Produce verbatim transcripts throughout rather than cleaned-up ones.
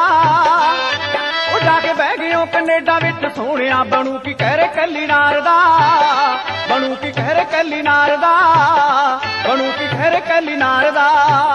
ਉਹ ਜਾ ਕੇ ਬਹਿ ਗਏ ਉਹ ਕੈਨੇਡਾ ਵਿੱਚ ਸੋਹਣਿਆ ਬਣੂ ਕੀ ਕਹਿਰੇ ਕੱਲੀ ਨਾਰ ਦਾ ਬਣੂ ਕੀ ਕਹਿਰੇ ਕੱਲੀ ਨਾਰ ਦਾ ਬਣੂ ਕੀ ਕਹਿਰੇ ਕੱਲੀ ਨਾਰ ਦਾ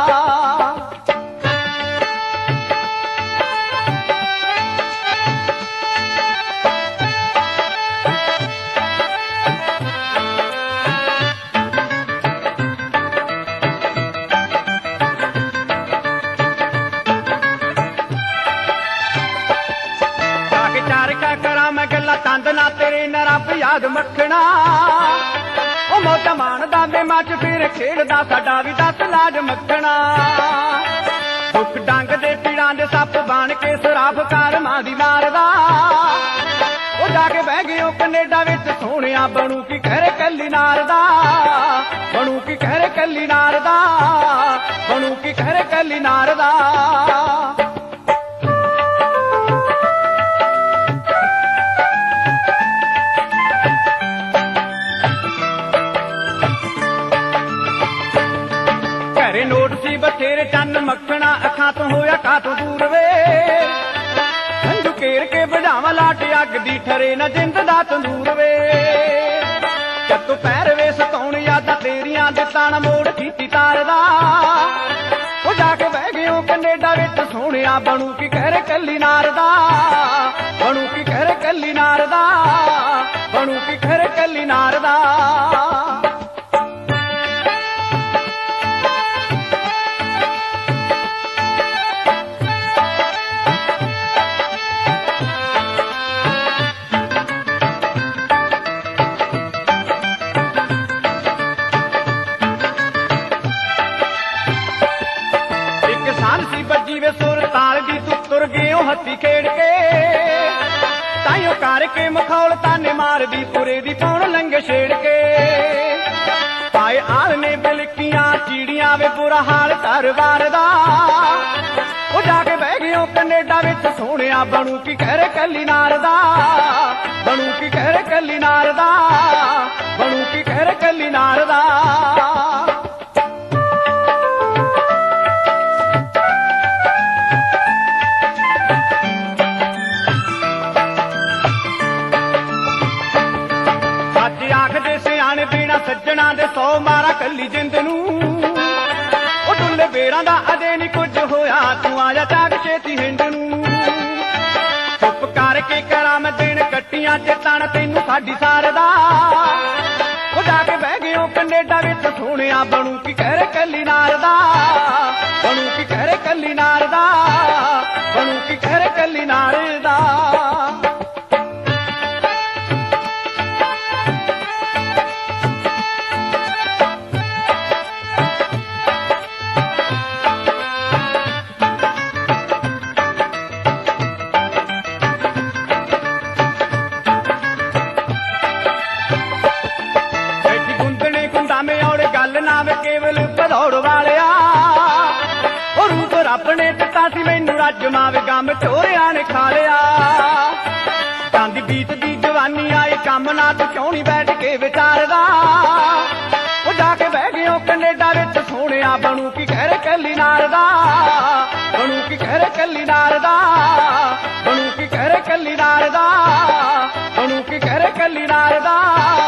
ਤੰਦ ਨਾ ਤੇਰੇ ਨਾ ਰੱਬ ਯਾਦ ਮੱਖਣਾ ਉਹ ਮੌਜਾਂ ਮਾਣਦਾ ਮੇਮਾ ਚ ਫਿਰ ਖੇਡਦਾ ਸਾਡਾ ਵੀ ਦਸ ਲਾਜ ਮੱਖਣਾ ਦੁੱਖ ਡੰਗ ਦੇ ਪੀੜਾਂ ਦੇ ਸੱਪ ਬਣ ਕੇ ਸਰਾਫ ਕਰਮਾਂ ਦੀ ਮਾਰਦਾ ਉਹ ਜਾ ਕੇ ਬਹਿ ਗਏ ਉਹ ਕੈਨੇਡਾ ਵਿੱਚ ਸੋਹਣਿਆ ਬਣੂ ਕੀ ਕਹਿਰੇ ਕੱਲੀ ਨਾਰ ਦਾ ਬਣੂ ਕੀ ਕਹਿਰੇ ਕੱਲੀ ਨਾਰ ਦਾ ਬਣੂ ਕੀ ਕਹਿਰੇ ਕੱਲੀ ਨਾਰ ਦਾ ਨੋਟ ਸੀ ਬਥੇਰੇ ਚੰਨ ਮੱਖਣਾ ਅੱਖਾਂ ਤੋਂ ਹੋਇਆ ਕਾਤੋਂ ਦੂਰ ਵੇ ਸੰਜੂ ਘੇਰ ਕੇ ਬੁਝਾਵਾਂ ਲਾਟ ਅੱਗ ਦੀ ਠਰੇ ਨਾ ਜਿੰਦ ਦਾ ਤੰਦੂਰ ਵੇ ਚੱਤੂ ਪੈਰ ਵੇ ਸਤਾਉਣ ਯਾਦਾਂ ਤੇਰੀਆਂ ਦੇ ਤਾਣ ਮੋੜ ਕੀਤੀ ਤਾਰਦਾ ਉਹ ਜਾ ਕੇ ਬਹਿ ਗਏ ਉਹ ਕੈਨੇਡਾ ਵਿੱਚ ਸੋਹਣਿਆ ਬਣੂ ਕੀ ਕਹਿਰੇ ਕੱਲੀ ਨਾਰ ਦਾ ਬਣੂ ਕੀ ਕਹਿਰੇ ਕੱਲੀ ਨਾਰ ਦਾ ਬਣੂ ਕੀ ਕਹਿਰੇ ਕੱਲੀ ਨਾਰ ਦਾ ਹੱਥੀ ਖੇਡ ਕੇ ਤਾਈਓ ਕਰਕੇ ਮਖੌਲ ਤਾਨੇ ਮਾਰਦੀ ਪੁਰੇ ਦੀ ਪੌਣ ਲੰਘੇ ਛੇੜ ਕੇ ਪਾਏ ਆਲ ਨੇ ਬਿਲਕੀਆਂ ਚੀੜੀਆਂ ਵੇ ਬੁਰਾ ਹਾਲ ਘਰ-ਬਾਰ ਦਾ ਉਹ ਜਾ ਕੇ ਬਹਿ ਗਏ ਉਹ ਕੈਨੇਡਾ ਵਿੱਚ ਸੋਹਣਿਆ ਬਣੂ ਕੀ ਕਹਿਰੇ ਕੱਲੀ ਨਾਰ ਦਾ ਬਣੂ ਕੀ ਕਹਿਰੇ ਕੱਲੀ ਨਾਰ ਦਾ ਬਣੂ ਕੀ ਕਹਿਰੇ ਕੱਲੀ ਨਾਰ ਦਾ ਸੱਜਣਾ ਦੇ ਸੌ ਮਾਰਾ ਕੱਲੀ ਜਿੰਦ ਨੂੰ ਉਹ ਡੁੱਲੇ ਬੇਰਾਂ ਦਾ ਅਜੇ ਨੀ ਕੁਝ ਹੋਇਆ ਤੂੰ ਆ ਜਾ ਜਾਗ ਛੇਤੀ ਹਿੰਦ ਨੂੰ ਚੁੱਪ ਕਰਕੇ ਕਰਾਂ ਮੈਂ ਦਿਨ ਕੱਟੀਆਂ ਤੇ ਤਣ ਤੈਨੂੰ ਸਾਡੀ ਸਾਰ ਦਾ ਉਹ ਜਾ ਕੇ ਬਹਿ ਗਏ ਉਹ ਕੈਨੇਡਾ ਵਿੱਚ ਸੋਹਣਿਆ ਬਣੂ ਕੀ ਕਹਿਰੇ ਕੱਲੀ ਨਾਰ ਦਾ ਬਣੂ ਕੀ ਕਹਿਰੇ ਕੱਲੀ ਨਾਰ ਦਾ ਬਣੂ ਕੀ ਕਹਿਰੇ ਕੱਲੀ ਨਾਰ ਦਾ ਆਪਣੇ ਦਿੱਤਾ ਸੀ ਮੈਨੂੰ ਰੱਜ ਮਾਵੇ ਗਮ ਚੋਰਿਆਂ ਨੇ ਖਾ ਲਿਆ ਜਾਂਦੀ ਬੀਤ ਦੀ ਜਵਾਨੀ ਆਏ ਕੰਮ ਨਾ ਤੂੰ ਕਿਉਂ ਨੀ ਬੈਠ ਕੇ ਵਿਚਾਰਦਾ ਉਹ ਜਾ ਕੇ ਬਹਿ ਗਏ ਉਹ ਕੈਨੇਡਾ ਵਿੱਚ ਸੋਹਣਿਆ ਬਣੂ ਕੀ ਕਹਿਰੇ ਕੱਲੀ ਨਾਰ ਦਾ ਬਣੂ ਕੀ ਕਹਿਰੇ ਕੱਲੀ ਨਾਰ ਦਾ ਬਣੂ ਕੀ ਕਹਿਰੇ ਕੱਲੀ ਨਾਰ ਦਾ ਬਣੂ ਕੀ ਕਹਿਰੇ ਕੱਲੀ ਨਾਰ ਦਾ